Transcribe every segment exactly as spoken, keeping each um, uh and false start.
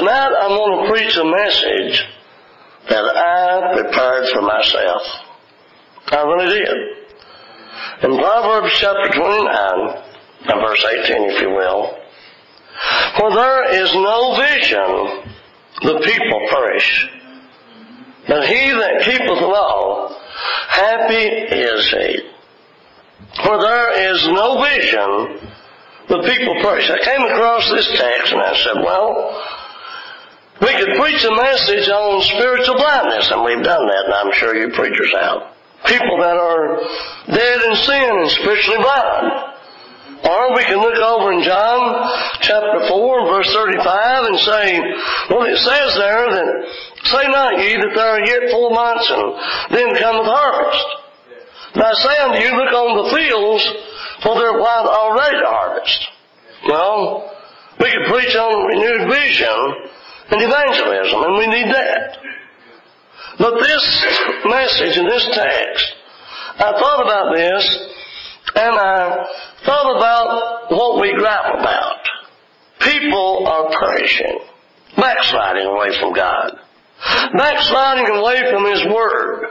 Tonight I'm going to preach a message that I prepared for myself. I really did. In Proverbs chapter twenty-nine, and verse eighteen, if you will, "For there is no vision, the people perish. But he that keepeth law, happy is he." For there is no vision, the people perish. I came across this text and I said, well, we could preach a message on spiritual blindness, and we've done that, and I'm sure you preachers have. People that are dead in sin and spiritually blind. Or we can look over in John chapter four, verse thirty-five, and say, well, it says there that, "Say not ye that there are yet four months, and then cometh harvest. But I say unto you, look on the fields, for they're white already to harvest." Well, we could preach on renewed vision and evangelism, and we need that. But this message in this text, I thought about this, and I thought about what we gripe about. People are perishing, backsliding away from God, backsliding away from His Word,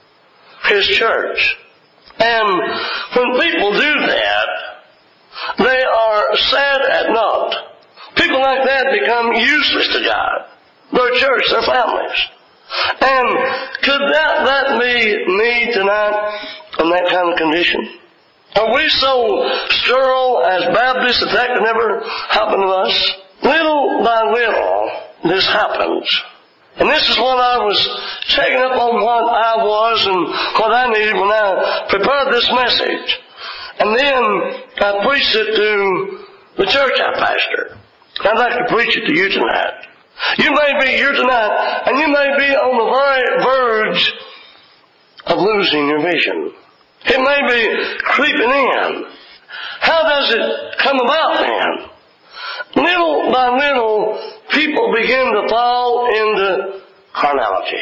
His church. And when people do that, they are sad at naught. People like that become useless to God, their church, their families. And could that, that be me tonight in that kind of condition? Are we so sterile as Baptists that that could never happen to us? Little by little, this happens. And this is what I was checking up on what I was and what I needed when I prepared this message. And then I preached it to the church I pastor. I'd like to preach it to you tonight. You may be here tonight, and you may be on the very verge of losing your vision. It may be creeping in. How does it come about then? Little by little, people begin to fall into carnality.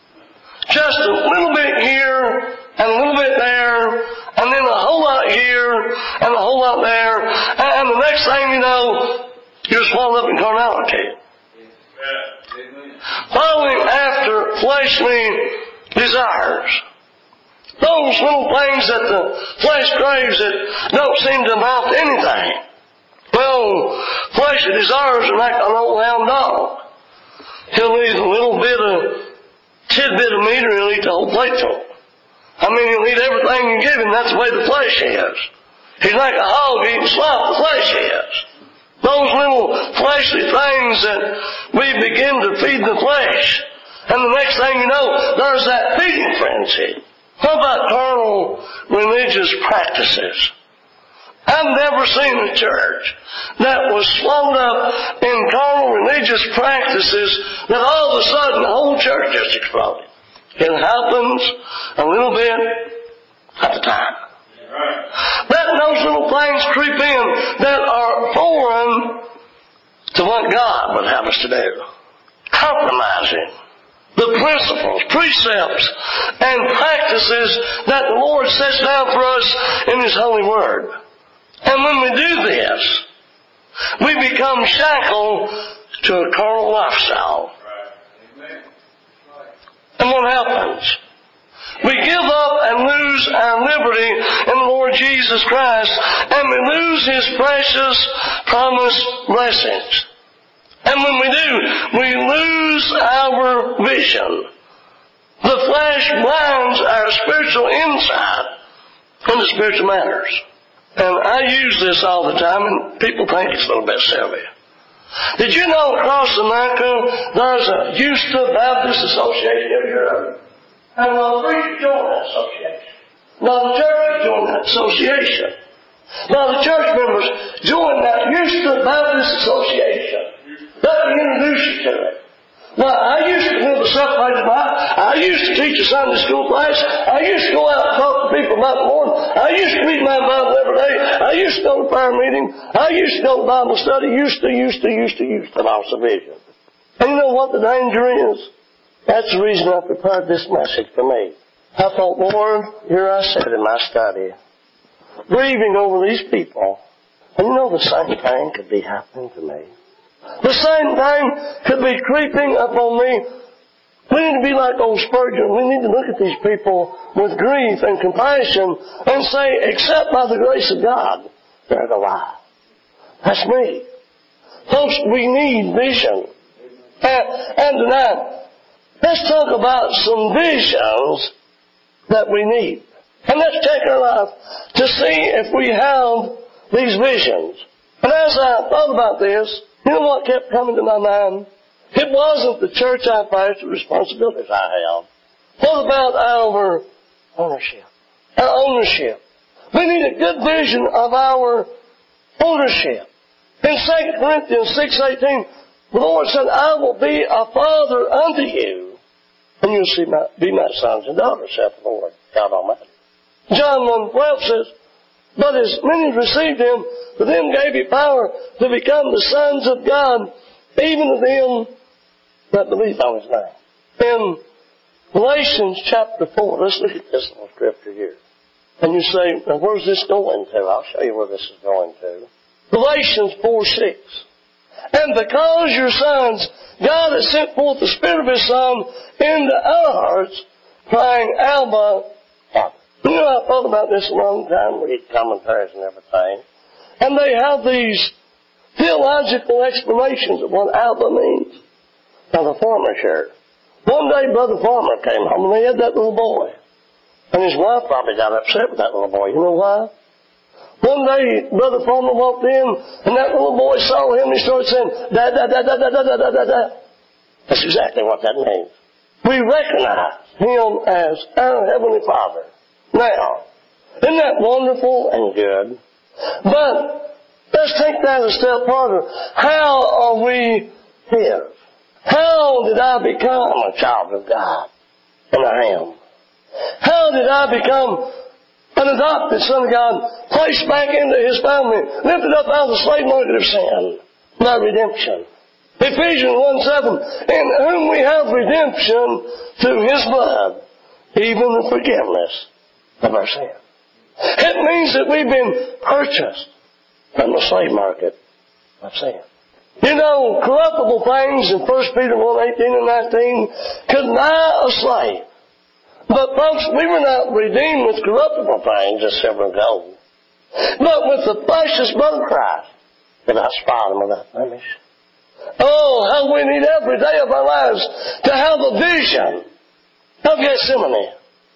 Just a little bit here, and a little bit there, and then a whole lot here, and a whole lot there, and the next thing you know, you're swallowed up in carnality. Following after fleshly desires. Those little things that the flesh craves that don't seem to amount to anything. Well, fleshly desires are like an old hound dog. He'll eat a little bit of tidbit of meat, or he'll eat the whole plateful. I mean, he'll eat everything you give him. That's the way the flesh is. He's like a hog eating slop. The flesh is. Those little fleshly things that we begin to feed the flesh. And the next thing you know, there's that feeding frenzy. What about carnal religious practices? I've never seen a church that was swallowed up in carnal religious practices that all of a sudden the whole church just exploded. It happens a little bit at a time. Let those little things creep in that are foreign to what God would have us to do. Compromising the principles, precepts, and practices that the Lord sets down for us in His holy Word. And when we do this, we become shackled to a carnal lifestyle. And what happens? We give up and lose our liberty in the Lord Jesus Christ, and we lose His precious promised blessings. And when we do, we lose our vision. The flesh blinds our spiritual insight into spiritual matters. And I use this all the time, and people think it's a little bit silly. Did you know across America there's a Houston Baptist Association? Have you heard of it? And a lot of preachers join that association. A lot of churches join that association. A lot of church members join that Houston Baptist Association. Let me introduce you to it. Now, I used to live a separated life. I used to teach a Sunday school class. I used to go out and talk to people about the Lord. I used to read my Bible every day. I used to go to prayer meeting. I used to go to Bible study. Used to, used to, used to, used to. Lost the vision. And you know what the danger is? That's the reason I prepared this message for me. I thought, Lord, here I sat in my study, grieving over these people. And you know the same thing could be happening to me. The same thing could be creeping upon me. We need to be like old Spurgeon. We need to look at these people with grief and compassion and say, except by the grace of God, they're alive. That's me. Folks, we need vision. And, and tonight, let's talk about some visions that we need. And let's check our life to see if we have these visions. And as I thought about this, you know what kept coming to my mind? It wasn't the church I pastor, the responsibilities I have. What about our ownership? Our ownership. We need a good vision of our ownership. In Second Corinthians six eighteen, the Lord said, I will be a father unto you, and you'll see my, be my sons and daughters, saith the Lord, God Almighty. John one twelve says, but as many as received him, to them gave he power to become the sons of God, even to them that believe on his name. In Galatians chapter four, let's look at this little scripture here. And you say, now where's this going to? I'll show you where this is going to. Galatians four six. And because your sons, God has sent forth the Spirit of His Son into our hearts, crying, Abba, Father. You know, I thought about this a long time, read commentaries and everything. And they have these theological explanations of what Abba means. Now the farmer shared. One day Brother Farmer came home and they had that little boy. And his wife probably got upset with that little boy. You know why? One day Brother Farmer walked in and that little boy saw him and he started saying, da da da da da da da da da. That's exactly what that means. We recognize Him as our Heavenly Father. Now, isn't that wonderful and good? But let's take that a step further. How are we His? How did I become a child of God? And I am. How did I become an adopted son of God, placed back into His family, lifted up out of the slave market of sin, by redemption? Ephesians one seven, in whom we have redemption through His blood, even the forgiveness of our sin. It means that we've been purchased from the slave market of sin. You know, corruptible things in First Peter one eighteen and nineteen could buy a slave. But folks, we were not redeemed with corruptible things as silver and gold, but with the precious blood of Christ that I spot Him without blemish. Oh, how we need every day of our lives to have a vision of Gethsemane.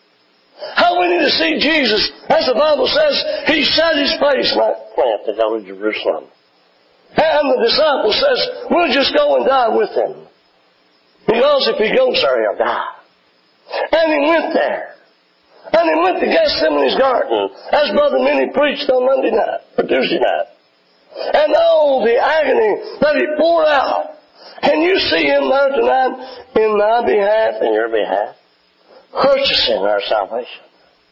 How we need to see Jesus, as the Bible says, He set His face like flint to go to Jerusalem. And the disciple says, we'll just go and die with Him. Because if He goes there, He'll die. And He went there. And He went to Gethsemane's garden, as Brother Minnie preached on Monday night, or Tuesday night. And oh, the agony that He poured out. Can you see Him there tonight in my behalf and your behalf? Purchasing our salvation.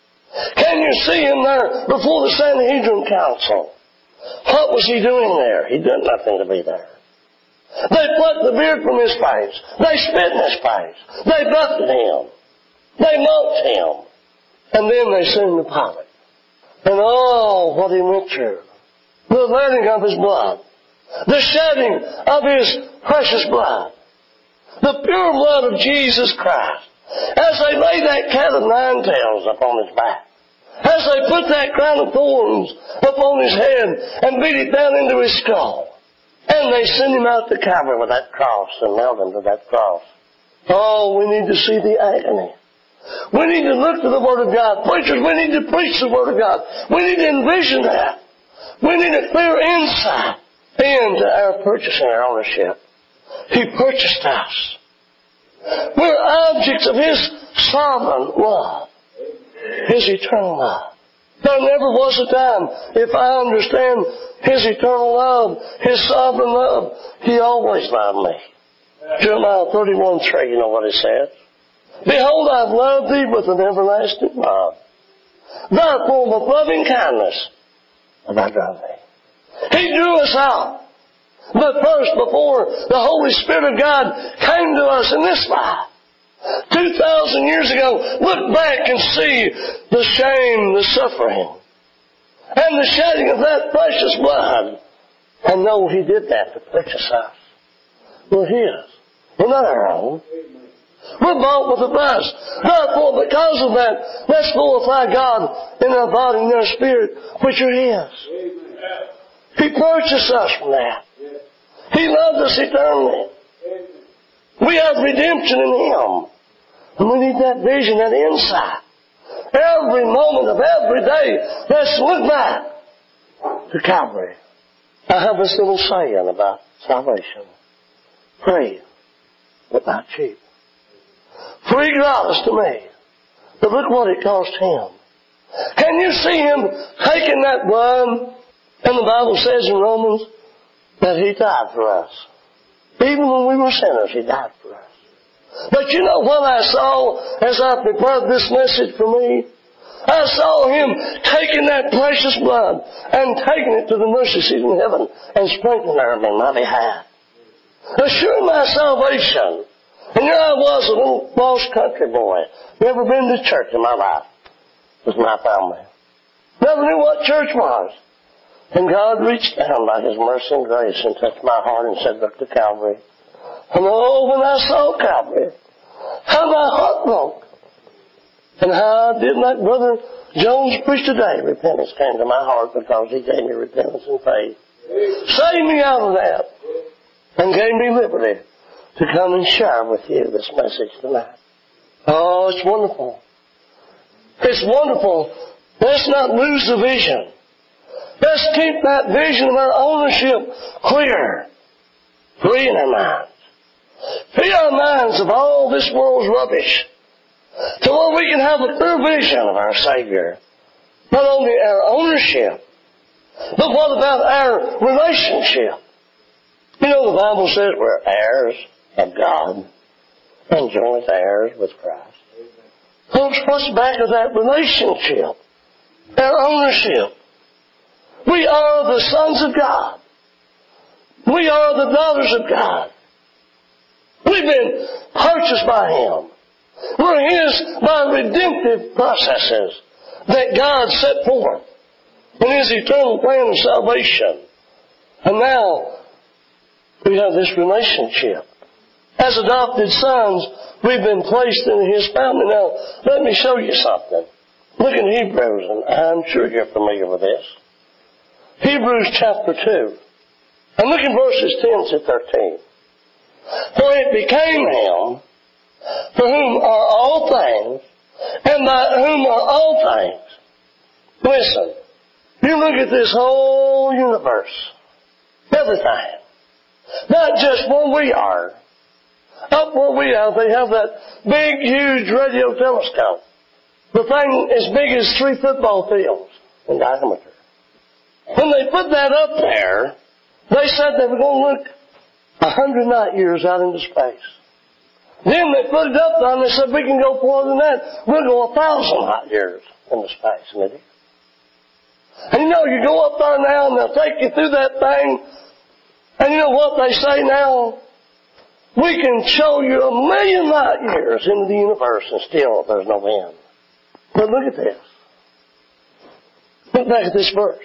Can you see Him there before the Sanhedrin Council? What was He doing there? He did nothing to be there. They plucked the beard from His face. They spit in His face. They buffeted Him. They mocked Him. And then they sent Him to Pilate. And oh, what He went through. The letting of His blood. The shedding of His precious blood. The pure blood of Jesus Christ. As they laid that cat of nine tails upon His back. As they put that crown of thorns upon His head and beat it down into His skull. And they sent Him out to Calvary with that cross and nailed Him to that cross. Oh, we need to see the agony. We need to look to the Word of God. Preachers, we need to preach the Word of God. We need to envision that. We need a clear insight into our purchase and our ownership. He purchased us. We're objects of His sovereign love. His eternal love. There never was a time, if I understand His eternal love, His sovereign love, He always loved me. Jeremiah thirty-one three, you know what it says? Behold, I've loved thee with an everlasting love. Therefore, with loving kindness, have I drawn thee. He drew us out. But first, before the Holy Spirit of God came to us in this life, two thousand years ago, look back and see the shame, the suffering, and the shedding of that precious blood. And know He did that to purchase us. We're His. We're not our own. We're bought with a price. Therefore, because of that, let's glorify God in our body and our spirit, which are His. He purchased us from that. He loved us eternally. We have redemption in Him. And we need that vision, that insight. Every moment of every day, let's look back to Calvary. I have this little saying about salvation. Free, but not cheap. Free gratis to me. But look what it cost Him. Can you see Him taking that blood? And the Bible says in Romans that He died for us. Even when we were sinners, He died for us. But you know what I saw as I prepared this message for me? I saw Him taking that precious blood and taking it to the mercy seat in heaven and sprinkling it on my behalf. Assuring my salvation. And here I was, a little lost country boy. Never been to church in my life with my family. Never knew what church was. And God reached down by His mercy and grace and touched my heart and said, look to Calvary. And oh, when I saw Calvary, how my heart broke. And how I did like Brother Jones preached today. Repentance came to my heart because he gave me repentance and faith. Saved me out of that. And gave me liberty to come and share with you this message tonight. Oh, it's wonderful. It's wonderful. Let's not lose the vision. Let's keep that vision of our ownership clear. Free in our minds. Free our minds of all this world's rubbish. To where we can have a clear vision of our Savior. Not only our ownership, but what about our relationship? You know, the Bible says we're heirs of God and joint heirs with Christ. Folks, what's back of that relationship? Our ownership. We are the sons of God. We are the daughters of God. We've been purchased by Him. We're His by redemptive processes that God set forth in His eternal plan of salvation. And now, we have this relationship. As adopted sons, we've been placed in His family. Now, let me show you something. Look in Hebrews, and I'm sure you're familiar with this. Hebrews chapter two. And look in verses ten to thirteen. For it became Him, for whom are all things, and by whom are all things. Listen, you look at this whole universe. Everything. Not just where we are. Up where we are, they have that big, huge radio telescope. The thing as big as three football fields in diameter. When they put that up there, they said they were going to look a hundred light years out into space. Then they put it up there and they said, we can go farther than that. We'll go a thousand light years into space. And you know, you go up there now and they'll take you through that thing. And you know what they say now? We can show you a million light years into the universe and still there's no end. But look at this. Look back at this verse.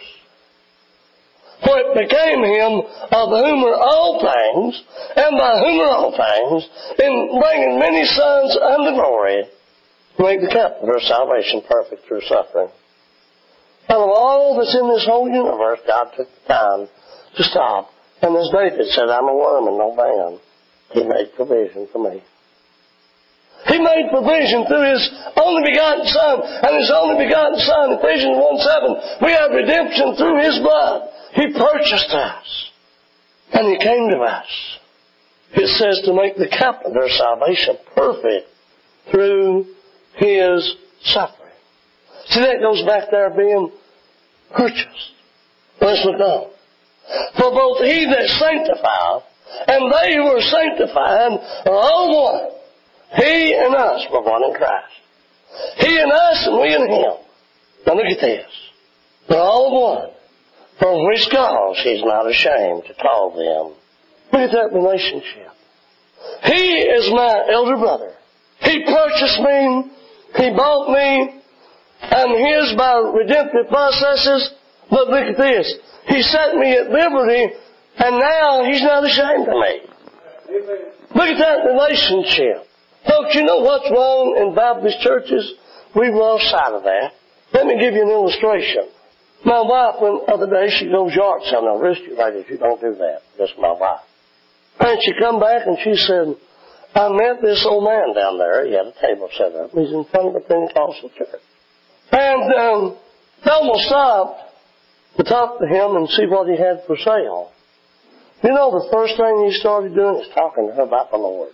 For it became Him of whom are all things, and by whom are all things, in bringing many sons unto glory, to make the captain of our salvation perfect through suffering. Out of all that's in this whole universe, God took the time to stop. And as David said, I'm a worm and no man. He made provision for me. He made provision through His only begotten Son. And His only begotten Son, Ephesians one seven, we have redemption through His blood. He purchased us. And He came to us. It says to make the captain of our salvation perfect through His suffering. See, that goes back there being purchased. Let's look on. For both He that sanctifieth and they who are sanctified are all one. He and us were one in Christ. He and us and we and Him. Now look at this. They're all one. For which cause He's not ashamed to call them. Look at that relationship. He is my elder brother. He purchased me. He bought me. I'm His by redemptive processes. But look at this. He set me at liberty, and now He's not ashamed of me. Look at that relationship. Folks, you know what's wrong in Baptist churches? We've lost sight of that. Let me give you an illustration. My wife, the other day, she goes yard selling. Now, rest you ladies, you don't do that. That's my wife. And she come back and she said, I met this old man down there. He had a table set up. He's in front of the Pentecostal church. And um, I almost stopped to talk to him and see what he had for sale. You know, the first thing he started doing is talking to her about the Lord.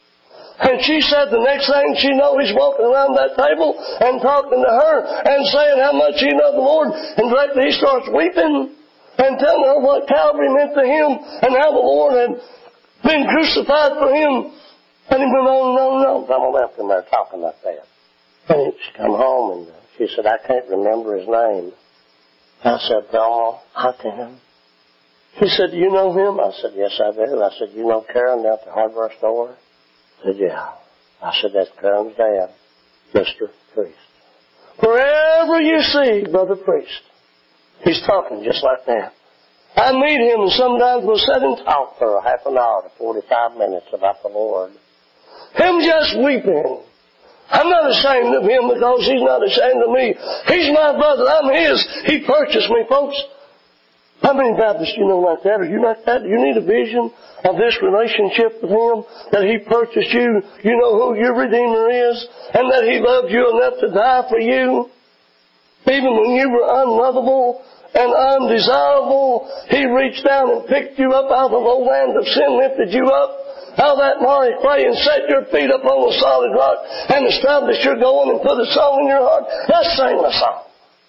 And she said the next thing she know, he's walking around that table and talking to her and saying how much he loved the Lord. And directly he starts weeping and telling her what Calvary meant to him and how the Lord had been crucified for him. And he went on and on and on. I left him there talking like that. And she come home and she said, I can't remember his name. I said, no, I can. She said, do you know him? I said, yes, I do. I said, you know Karen down at the hardware store? I said, yeah. I said, that's Karen's dad, Mister Priest. Wherever you see Brother Priest, he's talking just like that. I meet him and sometimes we'll sit and talk for a half an hour to forty-five minutes about the Lord. Him just weeping. I'm not ashamed of him because he's not ashamed of me. He's my brother. I'm his. He purchased me, folks. How many Baptists you know like that? Are you like that? You need a vision of this relationship with him, that he purchased you. You know who your Redeemer is, and that he loved you enough to die for you. Even when you were unlovable and undesirable, he reached down and picked you up out of the low land of sin, lifted you up out of that miry clay and set your feet up on a solid rock and established your going and put a song in your heart. Let's sing the song.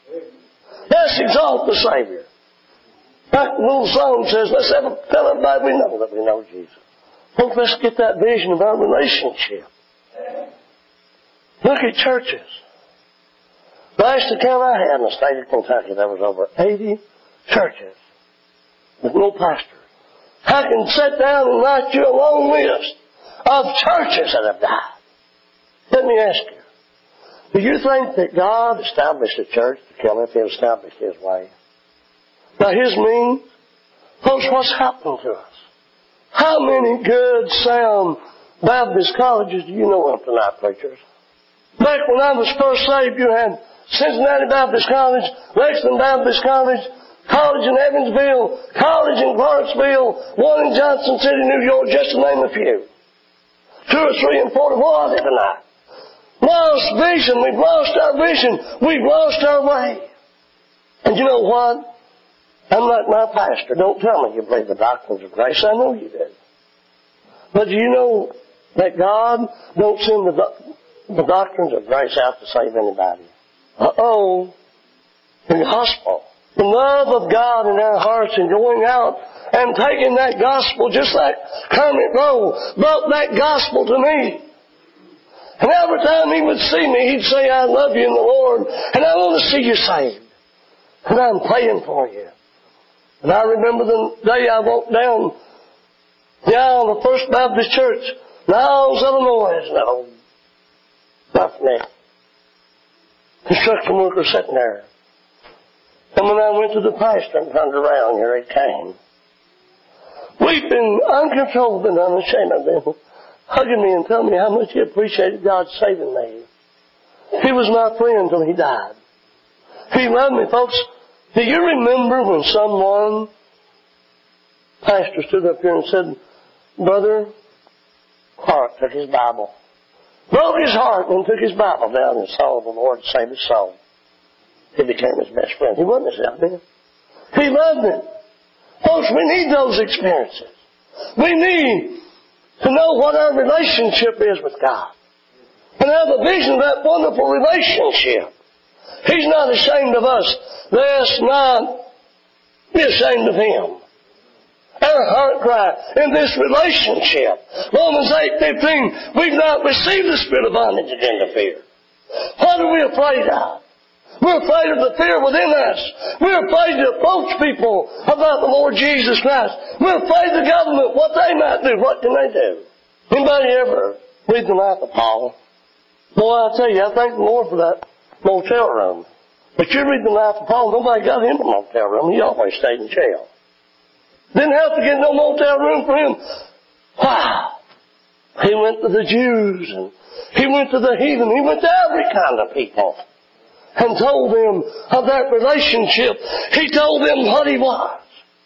Let's exalt the Savior. Like the little song says, let's have a, tell everybody we know that we know Jesus. Folks, let's get that vision of our relationship. Look at churches. Last account I had in the state of Kentucky, there was over eighty churches with no pastor. I can sit down and write you a long list of churches that have died. Let me ask you, do you think that God established a church to kill if He established His way? By His means? Folks, what's happened to us? How many good, sound Baptist colleges do you know of tonight, preachers? Back when I was first saved, you had Cincinnati Baptist College, Lexington Baptist College, college in Evansville, college in Clarksville, one in Johnson City, New York, just to name a few. Two or three and forty. What are they tonight? Lost vision. We've lost our vision. We've lost our way. And you know what? I'm like my pastor. Don't tell me you believe the doctrines of grace. I know you do. But do you know that God don't send the, do- the doctrines of grace out to save anybody? Uh-oh. The gospel. The love of God in our hearts and going out and taking that gospel just like Kermit Rowe brought that gospel to me. And every time he would see me, he'd say, I love you in the Lord and I want to see you saved. And I'm praying for you. And I remember the day I walked down the aisle of the First Baptist Church, Niles, Illinois, and that old roughneck construction worker sitting there. And when I went to the pastor and turned around, here he came, weeping, uncontrolled and unashamed of them, hugging me and telling me how much he appreciated God saving me. He was my friend until he died. He loved me, folks. Do you remember when someone, pastor, stood up here and said, Brother Clark took his Bible, broke his heart and took his Bible down and saw the Lord save his soul. He became his best friend. He wasn't his enemy. He loved him. Folks, we need those experiences. We need to know what our relationship is with God and have a vision of that wonderful relationship. He's not ashamed of us. Let's not be ashamed of Him. Our heart cry in this relationship. Romans eight fifteen, we've not received the spirit of bondage again to fear. What are we afraid of? We're afraid of the fear within us. We're afraid to approach people about the Lord Jesus Christ. We're afraid of the government, what they might do. What can they do? Anybody ever read the life of Paul? Boy, I tell you, I thank the Lord for that motel room. But you read the life of Paul, nobody got him a motel room. He always stayed in jail. Didn't have to get no motel room for him. Wow. He went to the Jews, and He went to the heathen. He went to every kind of people and told them of that relationship. He told them what He was.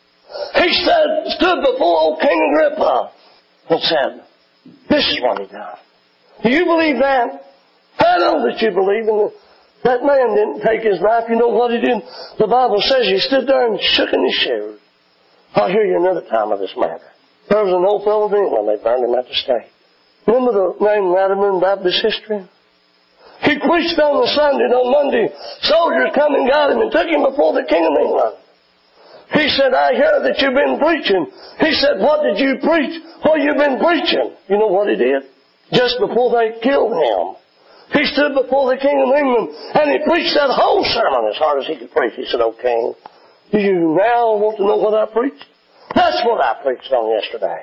He said, stood before old King Agrippa and said, this is what He done. Do you believe that? I know that you believe in it. That man didn't take his life. You know what he did? The Bible says he stood there and shook in his shoes. I'll hear you another time of this matter. There was an old fellow in England. They burned him at the stake. Remember the name Latimer in Baptist history? He preached on the Sunday, and on Monday, soldiers come and got him and took him before the King of England. He said, I hear that you've been preaching. He said, what did you preach? What you been preaching? You know what he did? Just before they killed him, he stood before the King of England and he preached that whole sermon as hard as he could preach. He said, oh King, do you now want to know what I preached? That's what I preached on yesterday.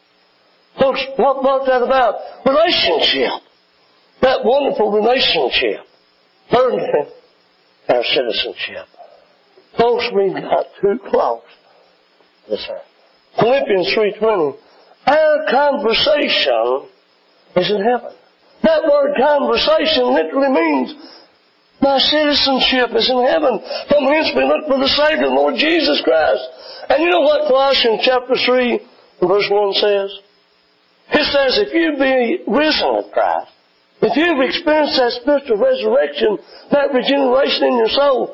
Folks, what was that about? Relationship. That wonderful relationship. Thirdly, our citizenship. Folks, we've got too close. Yes, sir. Philippians three twenty. Our conversation is in heaven. That word conversation literally means my citizenship is in heaven. From hence we look for the Savior, the Lord Jesus Christ. And you know what Colossians chapter three and verse one says? It says, if you be risen with Christ, if you've experienced that spiritual resurrection, that regeneration in your soul,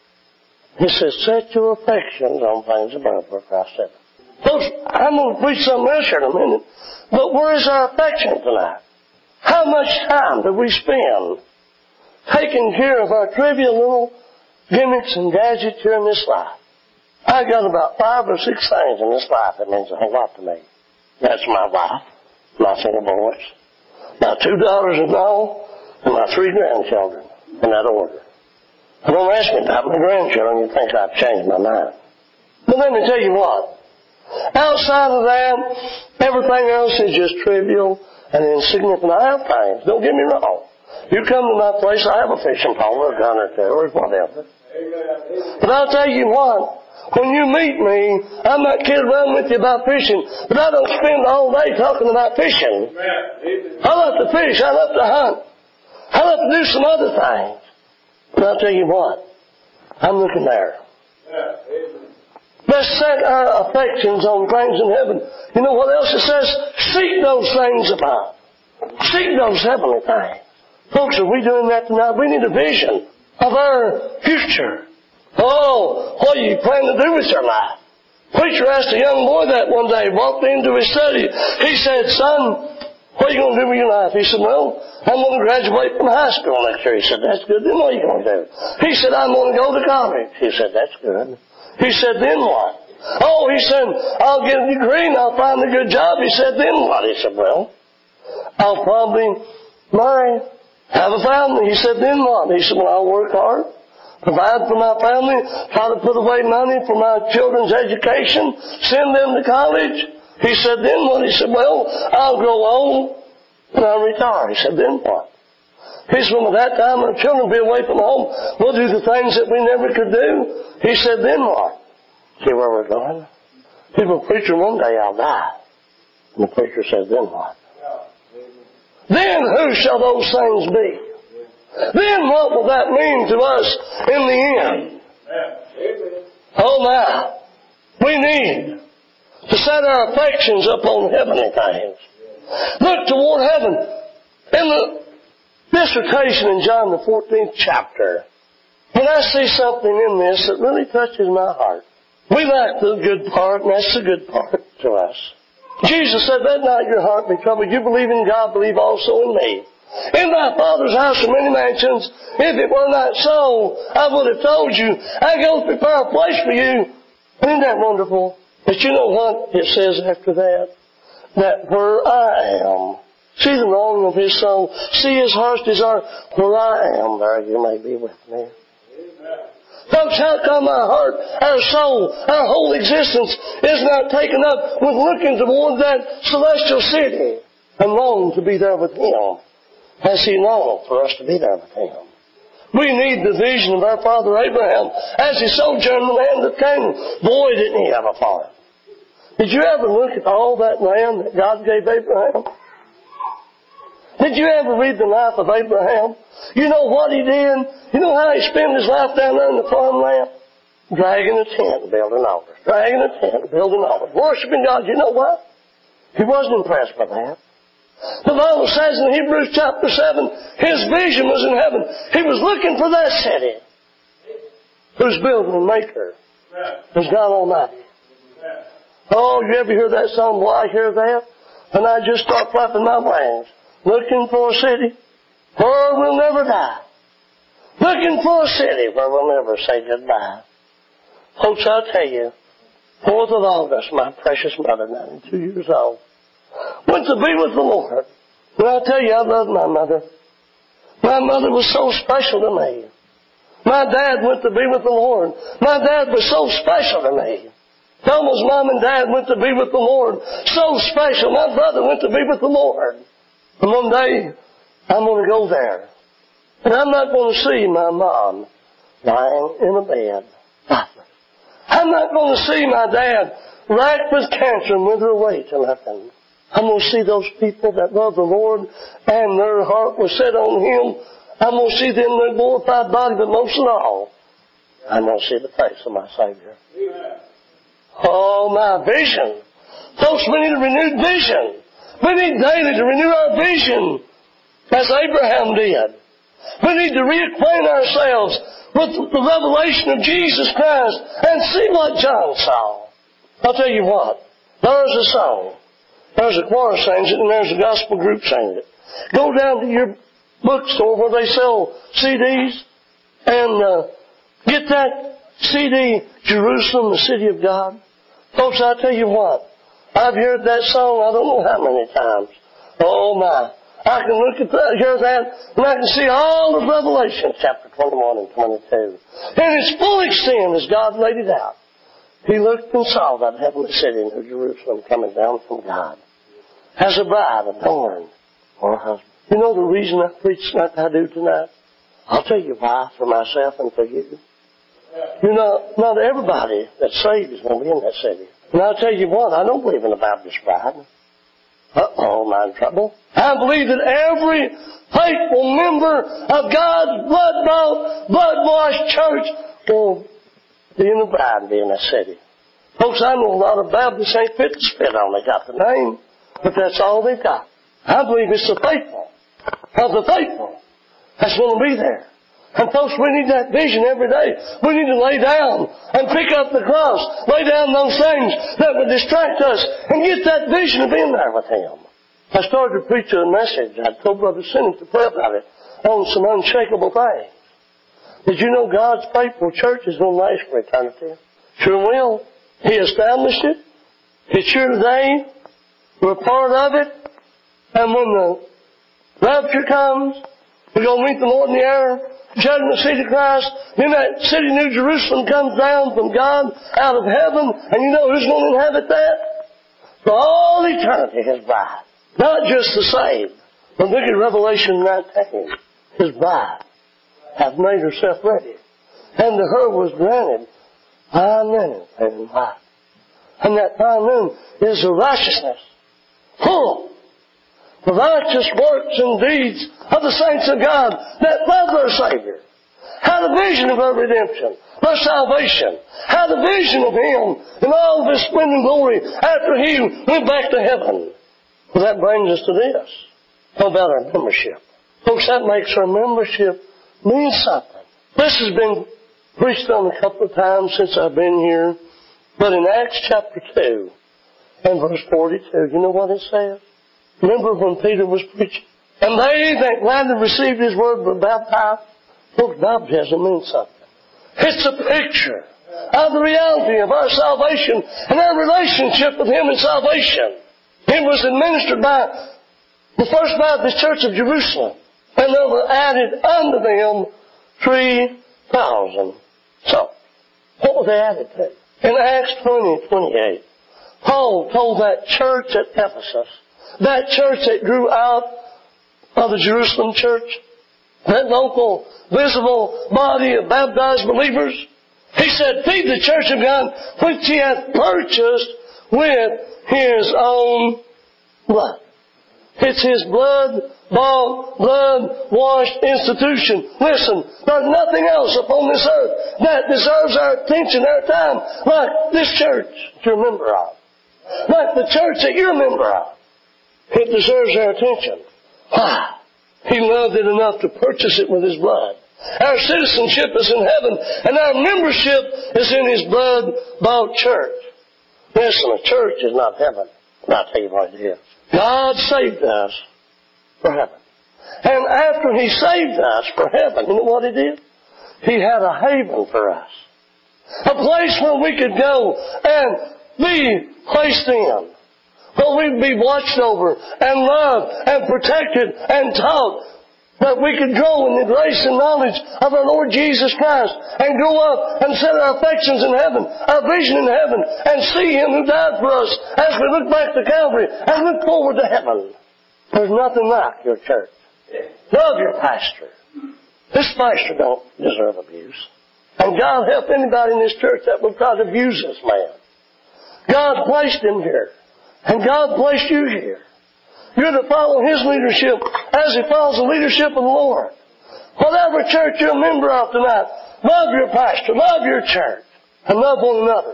it says, set your affections on things above where Christ said. Folks, I'm going to preach something else here in a minute, but where is our affection tonight? How much time do we spend taking care of our trivial little gimmicks and gadgets here in this life? I got about five or six things in this life that means a whole lot to me. That's my wife, my four boys, my two daughters in law, and my three grandchildren, in that order. Don't ask me about my grandchildren, you think I've changed my mind. But let me tell you what. Outside of that, everything else is just trivial and insignificant. I have things. Don't get me wrong. You come to my place, I have a fishing pole or a gun or two or whatever. But I'll tell you what. When you meet me, I'm not kidding around with you about fishing, but I don't spend all day talking about fishing. I love to fish. I love to hunt. I love to do some other things. But I'll tell you what. I'm looking there. Let's set our affections on things in heaven. You know what else it says? Seek those things above. Seek those heavenly things. Folks, are we doing that tonight? We need a vision of our future. Oh, what do you plan to do with your life? Preacher asked a young boy that one day, walked into his study. He said, son, what are you going to do with your life? He said, well, I'm going to graduate from high school next year. He said, that's good. Then what are you going to do? He said, I'm going to go to college. He said, that's good. He said, then what? Oh, he said, I'll get a degree and I'll find a good job. He said, then what? He said, well, I'll probably marry, have a family. He said, then what? He said, well, I'll work hard, provide for my family, try to put away money for my children's education, send them to college. He said, then what? He said, well, I'll grow old and I'll retire. He said, then what? He said, well, at that time our children will be away from home. We'll do the things that we never could do. He said, then what? See where we're going? People, preacher, one day I'll die. And the preacher says, then what? Then who shall those things be? Then what will that mean to us in the end? Oh my, we need to set our affections upon heavenly things. Look toward heaven. In the dissertation in John the fourteenth chapter, when I see something in this that really touches my heart, we like the good part, and that's the good part to us. Jesus said, let not your heart be troubled. You believe in God, believe also in me. In my Father's house are many mansions. If it were not so, I would have told you. I go to prepare a place for you. Isn't that wonderful? But you know what it says after that? That where I am. See the longing of his soul. See his heart's desire. Where I am, there you may be with me. Amen. Folks, how come our heart, our soul, our whole existence is not taken up with looking toward that celestial city and long to be there with him? As he longed for us to be there with him. We need the vision of our father Abraham as he sojourned in the land of Canaan. Boy, didn't he have a farm. Did you ever look at all that land that God gave Abraham? Did you ever read the life of Abraham? You know what he did? You know how he spent his life down there in the farmland? Dragging a tent and building altars. Dragging a tent and building altars. Worshipping God. You know what? He wasn't impressed by that. The Bible says in Hebrews chapter seven, his vision was in heaven. He was looking for that city whose builder and maker is God Almighty. Oh, you ever hear that song? Well, I hear that, and I just start flapping my wings. Looking for a city where we'll never die. Looking for a city where we'll never say goodbye. Folks, I'll tell you, fourth of August, my precious mother, ninety-two years old, went to be with the Lord. And I'll tell you, I love my mother. My mother was so special to me. My dad went to be with the Lord. My dad was so special to me. Thelma's mom and dad went to be with the Lord. So special. My brother went to be with the Lord. And one day, I'm going to go there. And I'm not going to see my mom lying in a bed. I'm not going to see my dad racked with cancer and wither away to nothing. I'm going to see those people that love the Lord and their heart was set on Him. I'm going to see them in their glorified body, but most of all, I'm going to see the face of my Savior. Amen. Oh, my vision. Folks, we need a renewed vision. We need daily to renew our vision as Abraham did. We need to reacquaint ourselves with the revelation of Jesus Christ and see what John saw. I'll tell you what. There's a song. There's a choir sings it, and there's a gospel group sings it. Go down to your bookstore where they sell C Ds and uh, get that C D, Jerusalem, the City of God. Folks, I'll tell you what. I've heard that song I don't know how many times. Oh, my. I can look at that, hear that, and I can see all of Revelation, chapter twenty-one and twenty-two. In its full extent, as God laid it out, He looked and saw that heavenly city, New Jerusalem, coming down from God, as a bride adorned for her husband. You know the reason I preach like I do tonight? I'll tell you why, for myself and for you. You know, not everybody that's saved is going to be in that city. And I'll tell you what, I don't believe in a Baptist bride. Uh-oh, am I in trouble? I believe that every faithful member of God's blood-bought, blood-washed church will be in the bride and be in that city. Folks, I know a lot of Baptists ain't fit to spit on. They got the name, but that's all they've got. I believe it's the faithful of the faithful that's going to be there. And folks, we need that vision every day. We need to lay down and pick up the cross. Lay down those things that would distract us and get that vision of being there with Him. I started to preach a message. I told Brother Sinnott to pray about it on some unshakable things. Did you know God's faithful church is going to last for eternity? Sure will. He established it. It's here today. We're a part of it. And when the rapture comes, we're going to meet the Lord in the air. Judgment seat of Christ, then that city New Jerusalem comes down from God out of heaven, and you know who's going to inhabit that? For all eternity, His bride. Not just the saved, but look at Revelation nineteen. His bride hath made herself ready, and to her was granted fine linen and white. And that fine linen is the righteousness, full the righteous works and deeds of the saints of God that love their Savior. Had a vision of their redemption, their salvation. Had a vision of Him in all of His splendor and glory after He went back to heaven. Well, that brings us to this. How about our membership? Folks, that makes our membership mean something. This has been preached on a couple of times since I've been here. But in Acts chapter two and verse forty-two, you know what it says? Remember when Peter was preaching? And they that gladly received His word were baptized. Folks, baptism means something. It's a picture of the reality of our salvation and our relationship with Him in salvation. It was administered by the First Baptist Church of Jerusalem. And there were added unto them three thousand. So, what were they added to? In Acts twenty, twenty-eight, Paul told that church at Ephesus, that church that grew out of the Jerusalem church, that local, visible body of baptized believers, he said, feed the church of God, which He hath purchased with His own blood. It's His blood-bought, blood-washed institution. Listen, there's nothing else upon this earth that deserves our attention, our time, like this church that you're a member of. Like the church that you're a member of. It deserves our attention. Why? He loved it enough to purchase it with His blood. Our citizenship is in heaven, and our membership is in His blood-bought church. Listen, a church is not heaven. I'll tell you what it is. God saved us for heaven. And after He saved us for heaven, you know what He did? He had a haven for us. A place where we could go and be placed in. Where we'd be watched over and loved and protected and taught. That we could grow in the grace and knowledge of our Lord Jesus Christ and grow up and set our affections in heaven, our vision in heaven, and see Him who died for us as we look back to Calvary and look forward to heaven. There's nothing like your church. Love your pastor. This pastor don't deserve abuse. And God help anybody in this church that will try to abuse this man. God placed him here. And God placed you here. You're to follow His leadership as He follows the leadership of the Lord. Whatever church you're a member of tonight, love your pastor, love your church, and love one another.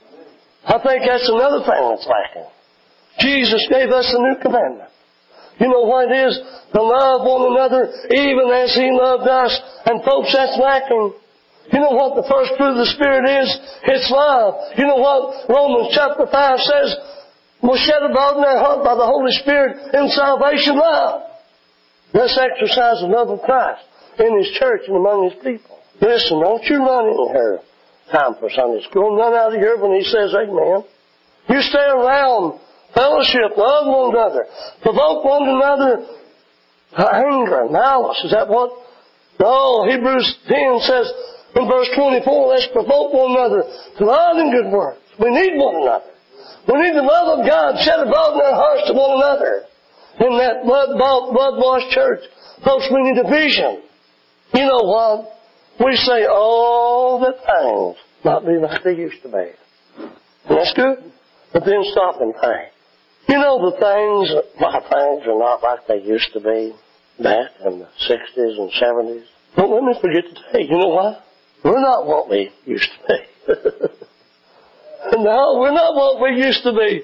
I think that's another thing that's lacking. Jesus gave us a new commandment. You know what it is? To love one another even as He loved us. And folks, that's lacking. You know what the first fruit of the Spirit is? It's love. You know what Romans chapter five says? Was shed abroad in their heart by the Holy Spirit in salvation love. Let's exercise the love of Christ in His church and among His people. Listen, don't you run in here time for Sunday school. Run out of here when He says amen. You stay around, fellowship, love one another, provoke one another to anger, malice. Is that what? No, Hebrews ten says in verse twenty-four, let's provoke one another to love and good works. We need one another. We need the love of God shed abroad in our hearts to one another. In that blood-bought, blood-washed church. Folks, we need a vision. You know what? We say all the things not be like they used to be. And that's good. But then stop and think. You know the things, why things are not like they used to be back in the sixties and seventies. Don't let me forget today. You know why? We're not what we used to be. No, we're not what we used to be.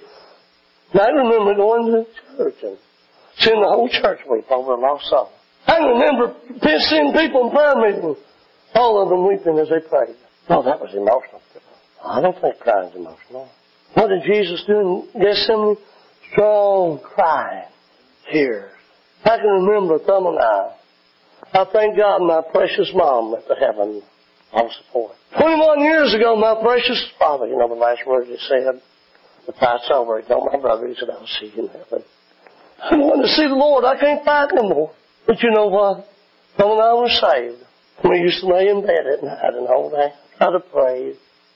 I remember going to church and seeing the whole church weep over a lost soul. I remember seeing people in prayer meetings, all of them weeping as they prayed. Oh, that was emotional. I don't think crying's emotional. What did Jesus do in Gethsemane? Strong crying, tears. I can remember thumb and eye. I thank God my precious mom went to heaven. I'll support. Twenty-one years ago, my precious father, you know the last words he said, the fight's over. He told my brother, he said, I'll see you in heaven. I wanted to see the Lord. I can't fight no more. But you know what? When I was saved, we used to lay in bed at night and hold hands, try to pray,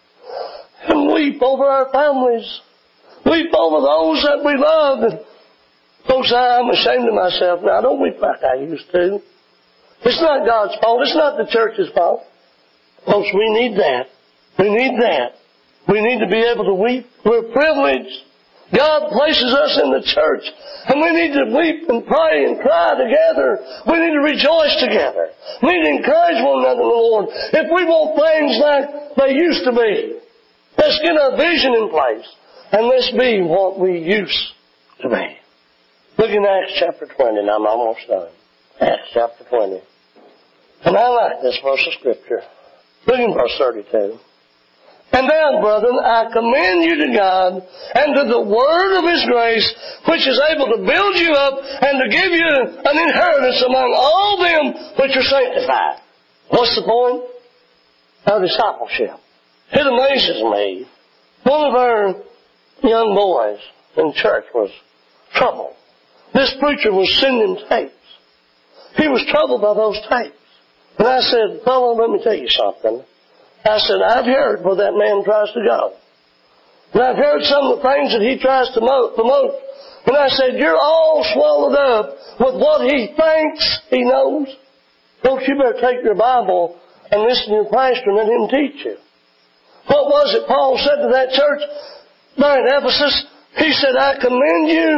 and weep over our families. Weep over those that we love. And folks, I'm ashamed of myself now. I don't weep like I used to. It's not God's fault. It's not the church's fault. Folks, we need that. We need that. We need to be able to weep. We're privileged. God places us in the church. And we need to weep and pray and cry together. We need to rejoice together. We need to encourage one another in the Lord. If we want things like they used to be, let's get our vision in place. And let's be what we used to be. Look in Acts chapter twenty, and I'm almost done. Acts chapter twenty. And I like this verse of Scripture. Look in verse thirty-two. And now, brethren, I commend you to God and to the word of His grace, which is able to build you up and to give you an inheritance among all them which are sanctified. What's the point? Our discipleship. It amazes me. One of our young boys in church was troubled. This preacher was sending tapes. He was troubled by those tapes. And I said, fellow, let me tell you something. I said, I've heard where that man tries to go. And I've heard some of the things that he tries to promote. And I said, you're all swallowed up with what he thinks he knows. Folks, you better take your Bible and listen to your pastor and let him teach you. What was it Paul said to that church there in Ephesus? He said, I commend you,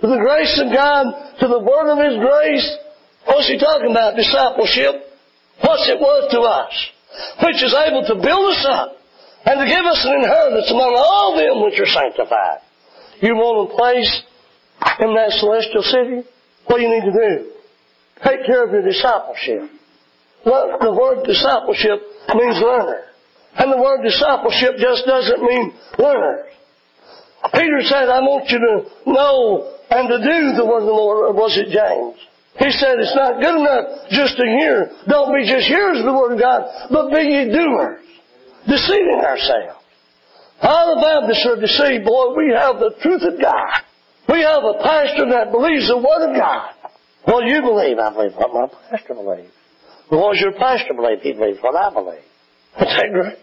to the grace of God, to the word of His grace. What's He talking about? Discipleship. What's it worth to us? Which is able to build us up and to give us an inheritance among all them which are sanctified. You want a place in that celestial city? What do you need to do? Take care of your discipleship. The word discipleship means learner. And the word discipleship just doesn't mean learners. Peter said, I want you to know and to do the word of the Lord. Or was it James? He said, it's not good enough just to hear. Don't be just hearers of the word of God, but be ye doers. Deceiving ourselves. All the Baptists are deceived. Boy, we have the truth of God. We have a pastor that believes the word of God. What do you believe? I believe what my pastor believes. What does your pastor believe? He believes what I believe. Isn't that great?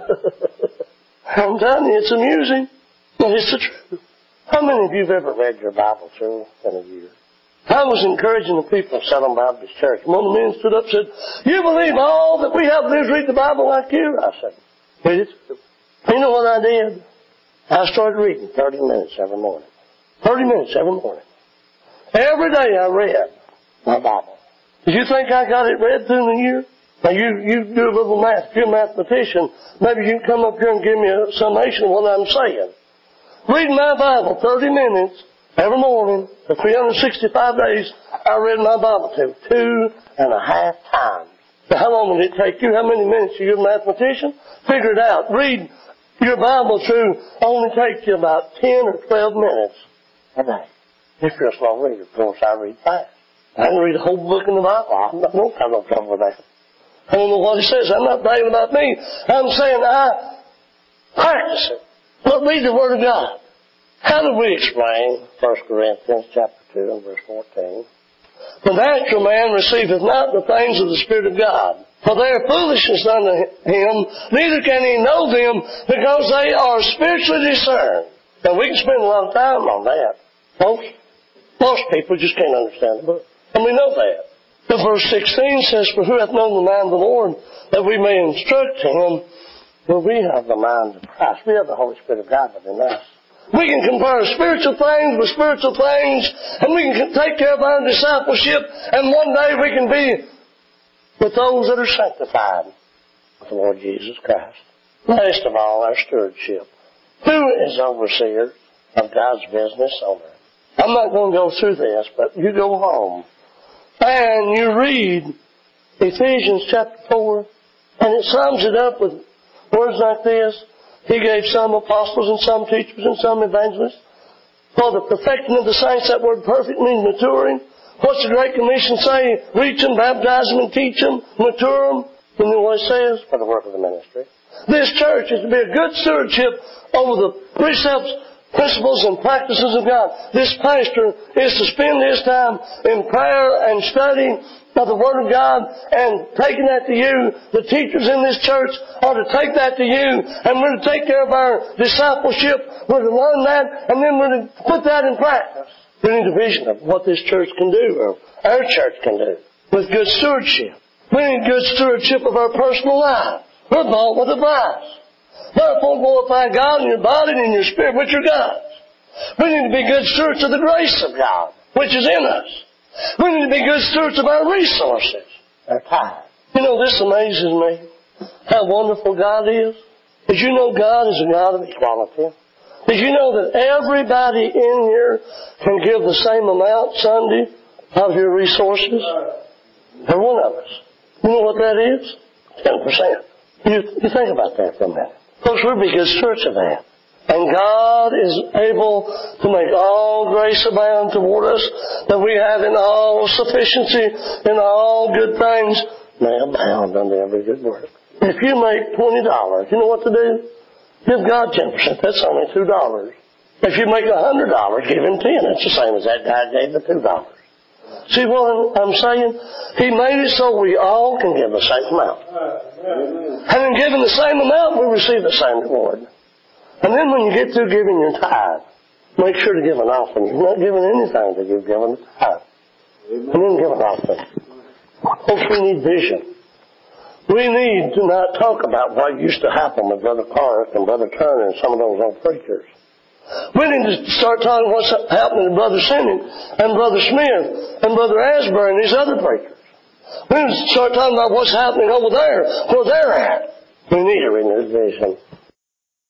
I'm telling you, it's amusing, but it's the truth. How many of you have ever read your Bible through in a year? I was encouraging the people of Salem Baptist Church. One of the men stood up and said, you believe all that we have to do is read the Bible like you? I said, read it. You know what I did? I started reading thirty minutes every morning. thirty minutes every morning. Every day I read my Bible. Did you think I got it read through the year? Now you, you do a little math. If you're a mathematician, maybe you can come up here and give me a summation of what I'm saying. Reading my Bible thirty minutes every morning for three hundred sixty-five days, I read my Bible to two and a half times. So how long will it take you? How many minutes? You're a mathematician? Figure it out. Read your Bible through only takes you about ten or twelve minutes a day. If you're a slow reader, of course, I read fast. I can read a whole book in the Bible. I don't have no trouble with that. I don't know what it says. I'm not bragging about me. I'm saying I practice it. But read the Word of God. How do we explain First Corinthians chapter two and verse fourteen? The natural man receiveth not the things of the Spirit of God, for they are foolishness unto him, neither can he know them, because they are spiritually discerned. Now we can spend a lot of time on that. Folks, most people just can't understand the book. And we know that. But verse sixteen says, for who hath known the mind of the Lord, that we may instruct him? Well, we have the mind of Christ. We have the Holy Spirit of God within us. We can compare spiritual things with spiritual things, and we can take care of our discipleship, and one day we can be with those that are sanctified with the Lord Jesus Christ. Last of all, our stewardship. Who is overseer of God's business on earth? I'm not going to go through this, but you go home and you read Ephesians chapter four, and it sums it up with words like this. He gave some apostles and some teachers and some evangelists for the perfecting of the saints. That word perfect means maturing. What's the Great Commission say? Reach them, baptize them, and teach them, mature them. You know what it says? For the work of the ministry. This church is to be a good stewardship over the precepts, principles, and practices of God. This pastor is to spend his time in prayer and studying of the Word of God and taking that to you. The teachers in this church are to take that to you, and we're to take care of our discipleship. We're to learn that, and then we're to put that in practice. We need a vision of what this church can do, or our church can do, with good stewardship. We need good stewardship of our personal lives. We're bought with a price. Therefore, glorify God in your body and in your spirit, which are God's. We need to be good stewards of the grace of God, which is in us. We need to be good stewards of our resources, our time. You know, this amazes me, how wonderful God is. Did you know God is a God of equality? Did you know that everybody in here can give the same amount Sunday of your resources? Every one of us. You know what that is? ten percent. You, you think about that for a minute. Folks, we'll be good stewards of that. And God is able to make all grace abound toward us, that we have in all sufficiency, in all good things, may abound unto every good work. If you make twenty dollars, you know what to do? Give God ten percent. That's only two dollars. If you make one hundred dollars, give Him ten. It's the same as that guy gave the two dollars. See what I'm saying? He made it so we all can give the same amount. And in giving the same amount, we receive the same reward. And then when you get through giving your tithe, make sure to give an offering. You're not giving anything that you've given the tithe. And then give an offering. Folks, we need vision. We need to not talk about what used to happen with Brother Clark and Brother Turner and some of those old preachers. We need to start talking what's happening to Brother Simmons and Brother Smith and Brother Asbury and these other preachers. We need to start talking about what's happening over there, where they're at. We need a renewed vision.